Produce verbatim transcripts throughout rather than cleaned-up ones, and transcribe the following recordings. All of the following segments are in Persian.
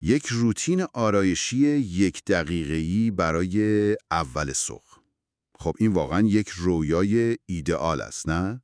یک روتین آرایشی یک دقیقه‌ای برای اول صبح. خب این واقعا یک رویای ایدئال است، نه؟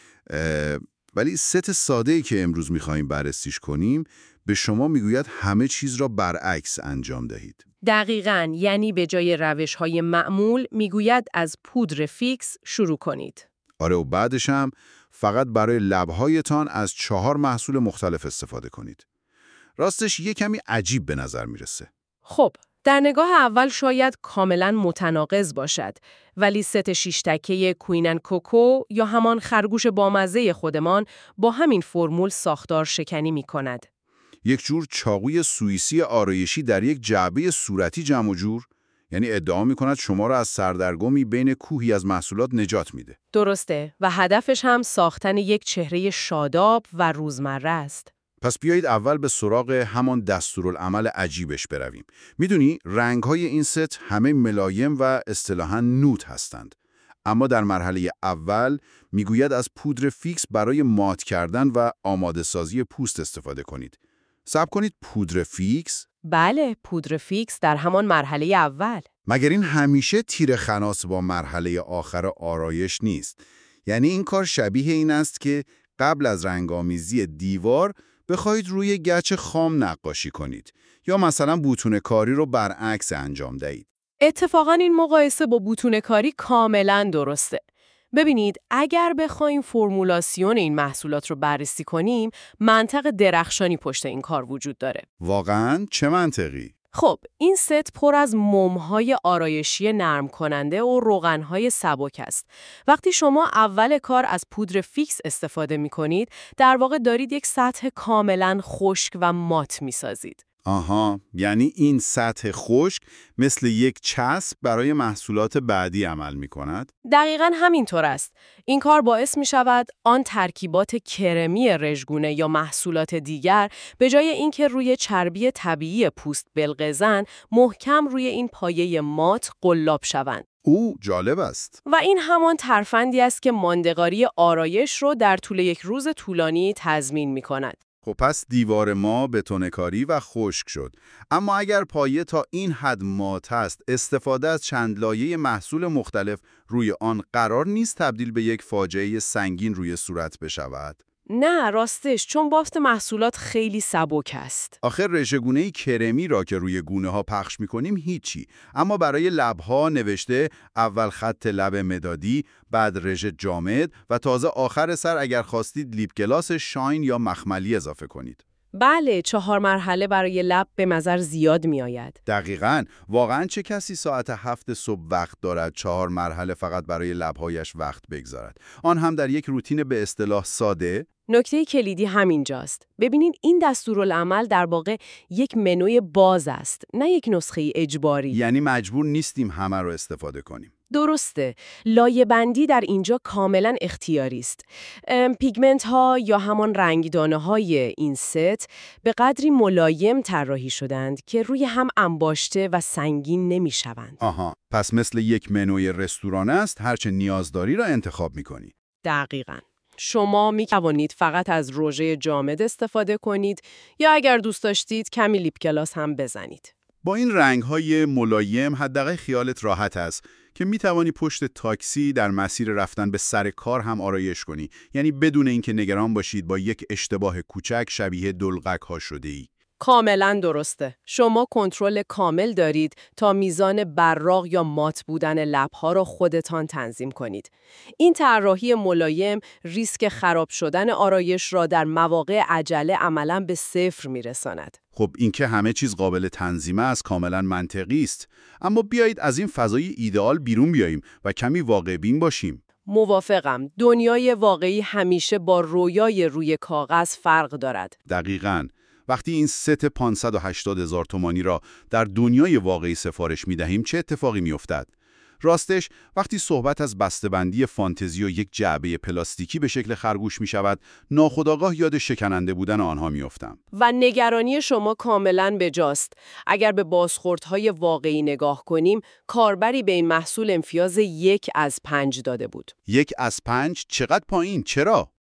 ولی ست ساده‌ای که امروز می‌خوایم بررسیش کنیم به شما میگوید همه چیز را برعکس انجام دهید. دقیقاً، یعنی به جای روش‌های معمول میگوید از پودر فیکس شروع کنید. آره، و بعدش هم فقط برای لب‌هایتان از چهار محصول مختلف استفاده کنید. راستش یه کمی عجیب به نظر میرسه. خب، در نگاه اول شاید کاملاً متناقض باشد، ولی ست شش تکه کوینن کوکو یا همان خرگوش بامزه خودمان با همین فرمول ساختار شکنی می کند. یک جور چاقوی سوئیسی آرایشی در یک جعبه صورتی جمع و جور، یعنی ادعا می کند شما را از سردرگمی بین کوهی از محصولات نجات میده. درسته، و هدفش هم ساختن یک چهره شاداب و روزمره است. پس بیایید اول به سراغ همان دستورالعمل عجیبش برویم. میدونی رنگ‌های این ست همه ملایم و اصطلاحاً نوت هستند. اما در مرحله اول میگوید از پودر فیکس برای مات کردن و آماده سازی پوست استفاده کنید. صبر کنید، پودر فیکس؟ بله، پودر فیکس در همان مرحله اول. مگر این همیشه تیر خناس با مرحله آخر آرایش نیست؟ یعنی این کار شبیه این است که قبل از رنگامیزی دیوار بخواید روی گچ خام نقاشی کنید یا مثلا بوتون کاری رو برعکس انجام دهید. اتفاقاً این مقایسه با بوتون کاری کاملاً درسته. ببینید، اگر بخوایم فرمولاسیون این محصولات رو بررسی کنیم، منطق درخشانی پشت این کار وجود داره. واقعاً چه منطقی؟ خب، این ست پر از موم‌های آرایشی نرم کننده و روغن‌های سبک است. وقتی شما اول کار از پودر فیکس استفاده می‌کنید، در واقع دارید یک سطح کاملاً خشک و مات می‌سازید. آها، یعنی این سطح خشک مثل یک چسب برای محصولات بعدی عمل می کند؟ دقیقاً همینطور است. این کار باعث می شود آن ترکیبات کرمی رژگونه یا محصولات دیگر به جای اینکه روی چربی طبیعی پوست بلغزن، محکم روی این پایه مات قلاب شوند. او جالب است. و این همان ترفندی است که ماندگاری آرایش رو در طول یک روز طولانی تضمین می کند. خب پس دیوار ما بتون‌کاری و خشک شد. اما اگر پایه تا این حد مات است، استفاده از چند لایه محصول مختلف روی آن قرار نیست تبدیل به یک فاجعه سنگین روی صورت بشود؟ نه، راستش، چون بافت محصولات خیلی سبک است. آخر رژه‌گونه‌ای کرمی را که روی گونه ها پخش می‌کنیم هیچی، اما برای لب‌ها نوشته اول خط لب مدادی، بعد رژه جامد و تازه آخر سر اگر خواستید لیپ گلاس شاین یا مخملی اضافه کنید. بله، چهار مرحله برای لب به نظر زیاد می آید. دقیقاً، واقعاً چه کسی ساعت هفت صبح وقت دارد چهار مرحله فقط برای لب‌هایش وقت بگذارد؟ آن هم در یک روتین به اصطلاح ساده؟ نکته کلیدی همینجاست. ببینید، این دستورالعمل در واقع یک منوی باز است، نه یک نسخه اجباری. یعنی مجبور نیستیم همه رو استفاده کنیم. درسته. لایه بندی در اینجا کاملا اختیاری است. پیگمنت ها یا همان رنگدانه های این ست به قدری ملایم طراحی شدند که روی هم انباشته و سنگین نمی شوند. آها، پس مثل یک منوی رستوران است، هرچه نیاز داری را انتخاب می کنی. دقیقاً. شما می توانید فقط از رژه جامد استفاده کنید یا اگر دوست داشتید کمی لیپ گلاس هم بزنید. با این رنگ‌های ملایم حداقل خیالت راحت است که می توانی پشت تاکسی در مسیر رفتن به سر کار هم آرایش کنی، یعنی بدون اینکه نگران باشید با یک اشتباه کوچک شبیه دلقک‌ها شده‌ای. کاملا درسته. شما کنترل کامل دارید تا میزان براق یا مات بودن لب‌ها را خودتان تنظیم کنید. این طراحی ملایم ریسک خراب شدن آرایش را در مواقع عجله عملاً به صفر میرساند. خب این که همه چیز قابل تنظیمه است کاملا منطقی است، اما بیایید از این فضای ایدئال بیرون بیاییم و کمی واقع بین باشیم. موافقم. دنیای واقعی همیشه با رویای روی کاغذ فرق دارد. دقیقاً. وقتی این ست پانصد و هشتاد هزار تومانی را در دنیای واقعی سفارش می دهیم چه اتفاقی می افتد؟ راستش وقتی صحبت از بسته‌بندی فانتزی و یک جعبه پلاستیکی به شکل خرگوش می شود، ناخودآگاه یاد شکننده بودن آنها می افتم. و نگرانی شما کاملاً بجاست. اگر به بازخوردهای واقعی نگاه کنیم، کاربری به این محصول امتیاز یک از پنج داده بود. یک از پنج؟ چقدر پایین؟ چرا؟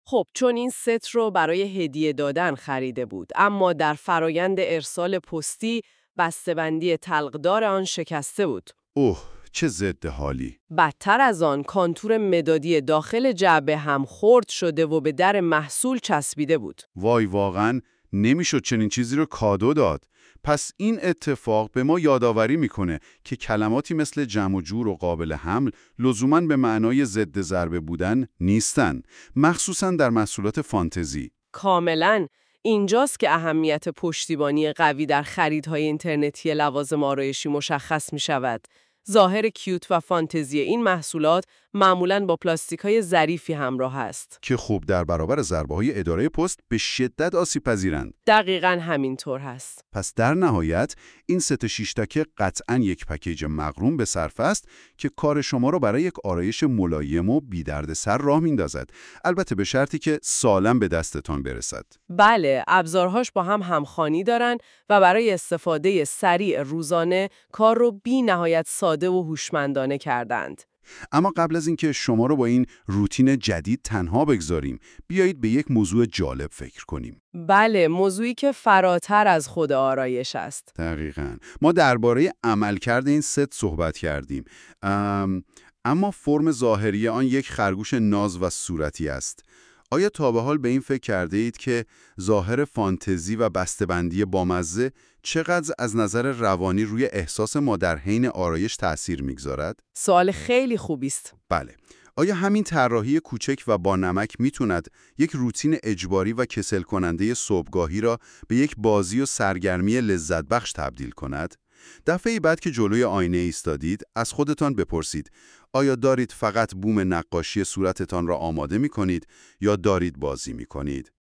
خب چون این ست رو برای هدیه دادن خریده بود، اما در فرایند ارسال پستی بسته‌بندی تلقدار آن شکسته بود. اوه، چه ضد حالی. بدتر از آن، کانتور مدادی داخل جعبه هم خرد شده و به در محصول چسبیده بود. وای، واقعاً نمیشد چنین چیزی رو کادو داد. پس این اتفاق به ما یادآوری میکنه که کلماتی مثل جمع و جور و قابل حمل لزوماً به معنای ضد ضربه بودن نیستن، مخصوصاً در محصولات فانتزی. کاملاً. اینجاست که اهمیت پشتیبانی قوی در خریدهای اینترنتی لوازم آرایشی مشخص می شود. ظاهر کیوت و فانتزی این محصولات معمولاً با پلاستیک‌های ظریفی همراه است که خوب در برابر ضربه‌های اداره پست به شدت آسیب‌پذیرند. دقیقاً همینطور هست. پس در نهایت این ست شش تکه قطعاً یک پکیج مقرون به صرفه است که کار شما را برای یک آرایش ملایم و بی دردسر راه میندازد. البته به شرطی که سالم به دستتان برسد. بله، ابزارهاش با هم همخوانی دارن و برای استفاده سریع روزانه کار رو بی نهایت ساده و هوشمندانه کردند. اما قبل از اینکه شما رو با این روتین جدید تنها بگذاریم، بیایید به یک موضوع جالب فکر کنیم. بله، موضوعی که فراتر از خود آرایش است. دقیقاً. ما درباره عملکرد این ست صحبت کردیم. ام... اما فرم ظاهری آن یک خرگوش ناز و صورتی است. آیا تا به حال به این فکر کرده اید که ظاهر فانتزی و بسته‌بندی بامزه چقدر از نظر روانی روی احساس ما در حین آرایش تأثیر میگذارد؟ سوال خیلی خوبی است. بله. آیا همین طراحی کوچک و با نمک میتوند یک روتین اجباری و کسل کننده صبحگاهی را به یک بازی و سرگرمی لذت بخش تبدیل کند؟ دفعه بعد که جلوی آینه ایستادید، از خودتان بپرسید: آیا دارید فقط بوم نقاشی صورتتان را آماده می کنید یا دارید بازی می کنید؟